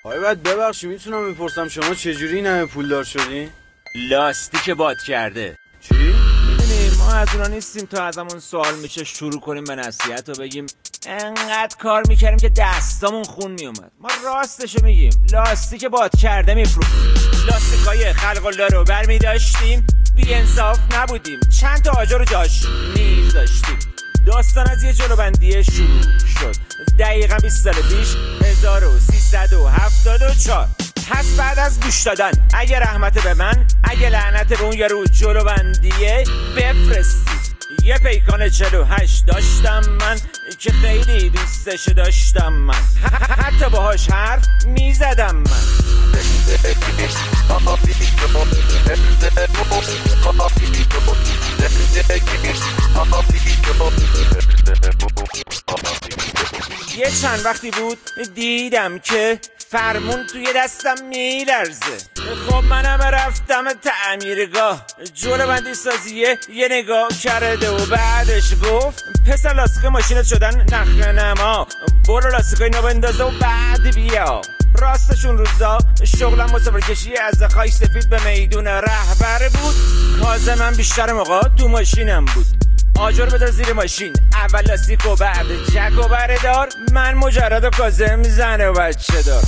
باید ببخشی میتونم بپرسم شما چجوری این همه پولدار شدین؟ لاستیک باد کرده. چی؟ میدونی ما از اونا نیستیم تا از همون سوال میشه شروع کنیم به نصیحت و بگیم انقدر کار میکردیم که دستامون خون میومد. ما راستشو میگیم، لاستیک باد کرده میفروختیم. لاستیکای خلق الله رو برمیداشتیم، بی انصاف نبودیم، چند تا آجر رو جاش میذاشتیم. داستان از یه جلوبندی شروع شد دقیقا 20 سال پیش 1374. پس بعد از گوش دادن اگه رحمت به من، اگه لعنت به اون یارو جلوبندیه بفرستید. یه پیکان 48 داشتم من که خیلی دوستش داشتم من، حتی باهاش حرف میزدم من. یه چند وقتی بود دیدم که فرمون توی دستم میلرزه. خب منم رفتم تعمیرگاه، جلوبندی سازیه یه نگاه کرده و بعدش گفت پسر لاستیک ماشینت شدن نخ نما، برو لاستیکای نو بندازه و بعد بیا. راستشون روزا شغلم مسافر کشی از خاک سفید به میدون رهبر بود. کازمم بیشتر موقع تو ماشینم بود. آجر بذار زیر ماشین، اول لاستیک و بعد جک و بردار. من مجرد و کازم زن و بچه دار.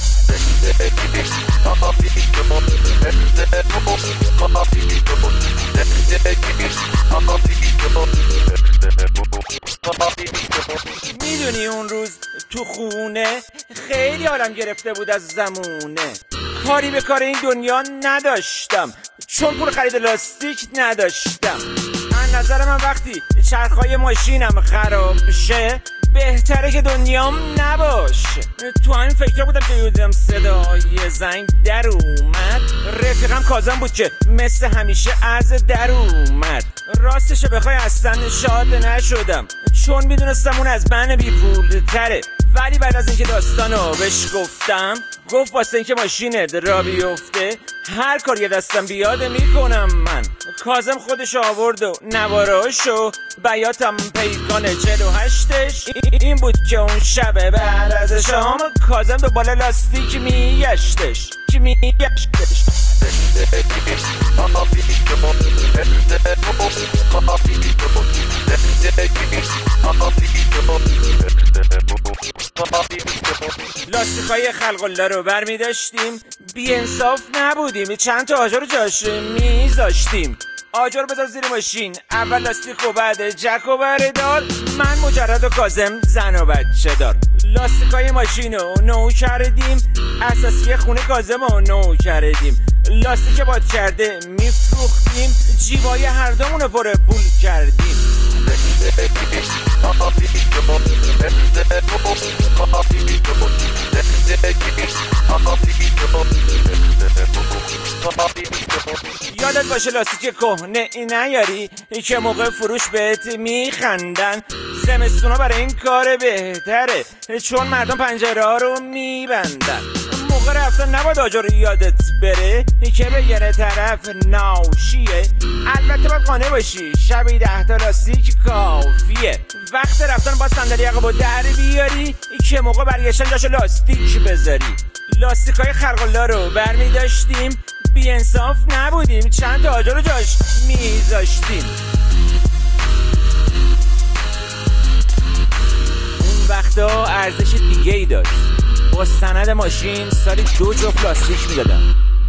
میدونی اون روز تو خونه خیلی حالم گرفته بود از زمونه. کاری به کار این دنیا نداشتم چون پول خرید لاستیک نداشتم. از نظر من وقتی چرخهای ماشینم خراب شه بهتره که دنیام نباشه. تو همین فکر بودم که یودم صدای زنگ در اومد. رفیقم کازم بود که مثل همیشه از در اومد. راستش بخوای اصلا شاد نشدم چون میدونستم اون از من بی پول تره. ولی بعد از اینکه داستانو بهش گفتم گفت واسه اینکه ماشینت را بیفته هر کار یه دستم بیاد میکنم من. کازم خودش آورد و نواراشو بیاتم پیکان 48ش. این بود که اون شب بعد از شام کازم دو بالا لاستیک میگشتش. لاستیکای خلق الله رو برمیداشتیم، بی انصاف نبودیم، چند تا آجر رو جاش میذاشتیم. آجر بذار زیر ماشین، اول لاستیک و بعد جک و بردار. من مجرد و کازم زن و بچه دار. لاستیکای ماشین رو نو کردیم، اساسی خونه کازم رو نو کردیم. لاستیک باد کرده میفروختیم، جیبای هر دومون رو پر پول کردیم. یادت باشه لاستیک کهنه نیاری که موقع فروش بهت میخندن. زمستونا برای این کار بهتره چون مردم پنجره ها رو میبندن. موقع رفتن نباید آجر یادت بره که به یه طرف ناشیه. البته باید قانع باشی شبی 10 تا لاستیک کافیه. وقت رفتن با صندلی عقب در بیاری که موقع برگشتن جاشو لاستیک بذاری. لاستیکای خلق الله رو برمیداشتیم، بی انصاف نبودیم، چند تا آجر رو جاش میذاشتیم. اون وقتا ارزش دیگه ای داشت. با سند ماشین سالی 2 جفت لاستیک میدادم.